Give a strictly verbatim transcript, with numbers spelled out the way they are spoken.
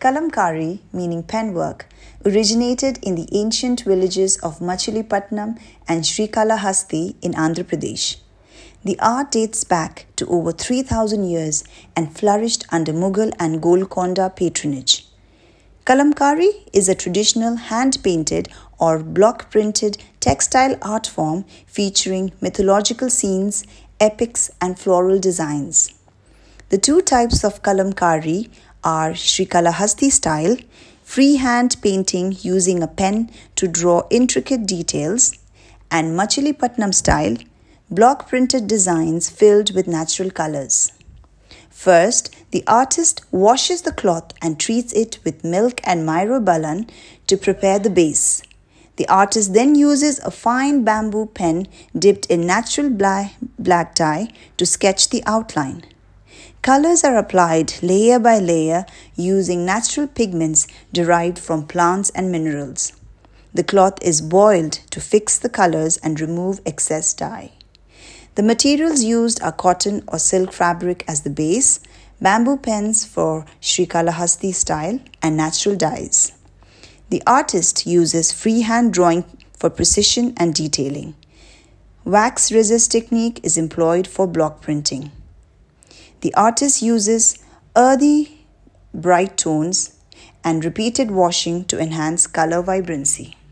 Kalamkari, meaning penwork, originated in the ancient villages of Machilipatnam and Srikalahasti in Andhra Pradesh. The art dates back to over three thousand years and flourished under Mughal and Golconda patronage. Kalamkari is a traditional hand-painted or block-printed textile art form featuring mythological scenes, epics, and floral designs. The two types of Kalamkari are Srikalahasti style, freehand painting using a pen to draw intricate details, and Machilipatnam style, block printed designs filled with natural colors. First, the artist washes the cloth and treats it with milk and myrobalan to prepare the base. The artist then uses a fine bamboo pen dipped in natural black, black dye to sketch the outline. Colors are applied layer by layer using natural pigments derived from plants and minerals. The cloth is boiled to fix the colors and remove excess dye. The materials used are cotton or silk fabric as the base, bamboo pens for Srikalahasti style, and natural dyes. The artist uses freehand drawing for precision and detailing. Wax resist technique is employed for block printing. The artist uses earthy, bright tones and repeated washing to enhance color vibrancy.